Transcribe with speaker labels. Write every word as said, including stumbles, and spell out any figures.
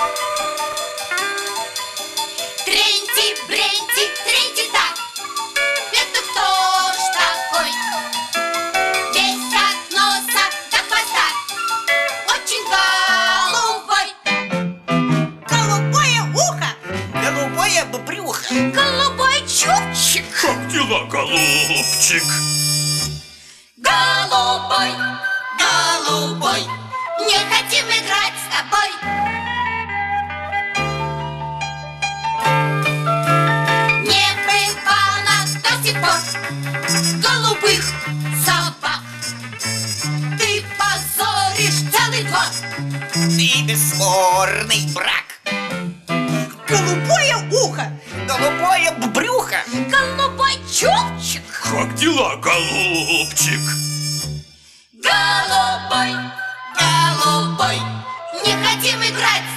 Speaker 1: Тренти-бренти, тренти-так. Это кто ж такой? Весь от носа до хвоста, очень голубой.
Speaker 2: Голубое ухо, голубое брюхо.
Speaker 1: Голубой чубчик.
Speaker 3: Как дела, голубчик?
Speaker 1: Голубой, голубой, не хотим играть с тобой. Не бывало до сих пор голубых собак. Ты позоришь целый двор.
Speaker 2: Ты бесспорный брак. Голубое ухо, голубое брюхо.
Speaker 1: Голубой чубчик.
Speaker 3: Как дела, голубчик?
Speaker 1: Голубой, голубой, не хотим играть